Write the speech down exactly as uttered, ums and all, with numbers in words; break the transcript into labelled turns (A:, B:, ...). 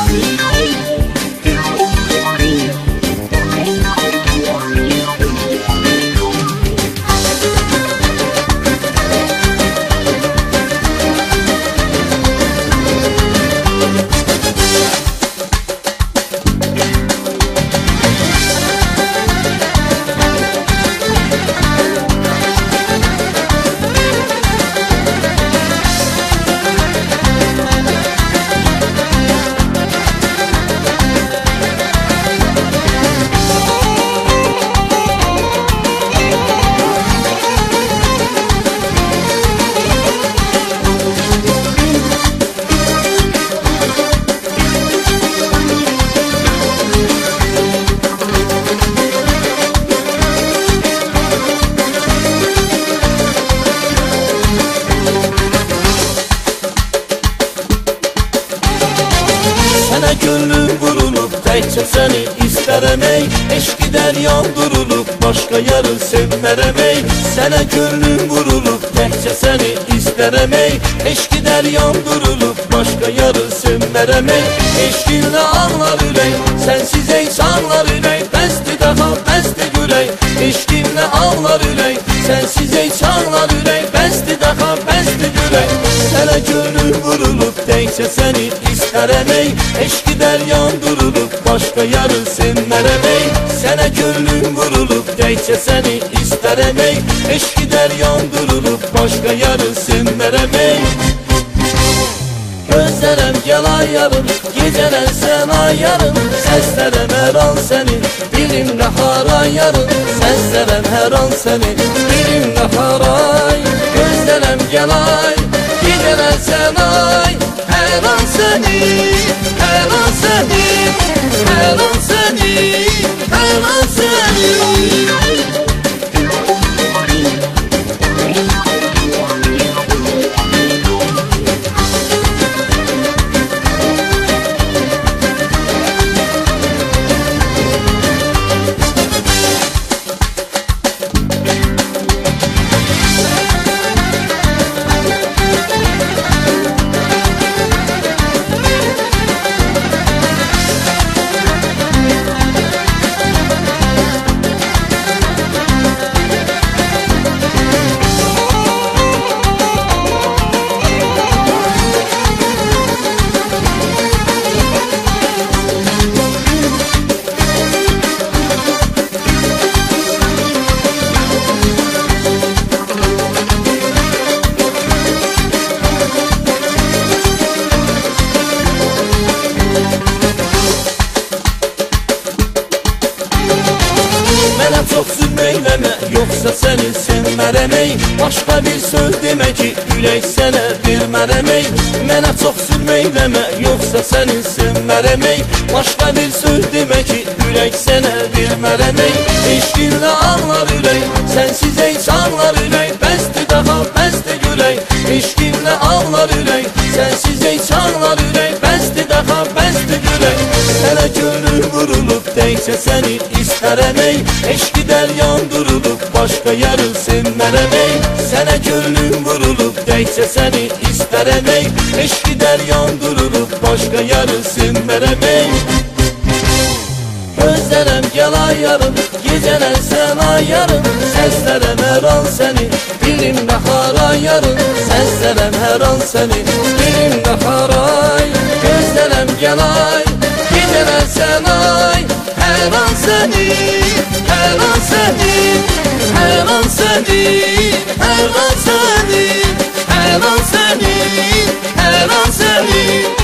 A: Sənə gönlüm vurulub, təkcə səni istərəm ey. Eşq edər yandırılıb, başqa yarı sevmərəm ey. Sənə gönlüm vurulub, təkcə səni istərəm ey. Eşq edər yandırılıb, başqa yarı sevmərəm ey. Eşqinlə ağlar ürək, sənsiz ey çağlar ürək. Bəsdir daha, bəsdir gürək. Eşqinlə ağlar ürək, sənsiz ey çağlar ürək. Bəsdir daha, bəsdir gürək. Sənə gönlüm vurulub, təkcə səni istərəm ey. Eşq edər yandırılıb, başqa yarı sevmərəm ey. Sənə gönlüm vurulub, təkcə səni istərəm ey. Eşq edər yandırılıb, başqa yarı sevmərəm ey. Gözlərəm gəl ayarım, gecələr sən ayarım. Səslərəm hər an səni, dilimlə harayarım. Səslərəm hər an səni, dilimlə haray. Gözlərəm gəl ay, gecələr sən ay. Hər an səni, hər an səni, hər an səni, hər an səni. Mənə çox zülm eyləmə, yoxsa səni sevmərəm ey. Başqa bir söz demə ki, ürək sənə vermərəm ey. Mənə çox zülm eyləmə, yoxsa səni sevmərəm ey. Başqa bir söz demə ki, ürək sənə vermərəm ey. Eşqinlə ağlar ürək, sənsiz ey çağlar ürək. Bəsdir daha, bəsdir gürək. Eşqinlə ağlar ürək, sənsiz ey çağlar ürək. Bəsdir daha, bəsdir gürək. Sənə gönlüm vurulub, təkcə səni istərəm ey. Eşq edər yandırılıb, başqa yarı sevmərəm ey. Sənə gönlüm vurulub, təkcə səni istərəm ey. Eşq edər yandırılıb, başqa yarı sevmərəm ey. Gözlərəm gəl ayarım, gecələr sən ayarım. Səslərəm hər an səni, dilimlə harayarım. Səslərəm hər an səni, dilimlə haray. Gözlərəm gəl ay, gecələr sən ay. Hər an səni, hər an səni, hər an səni, hər an səni, hər an səni, hər an səni.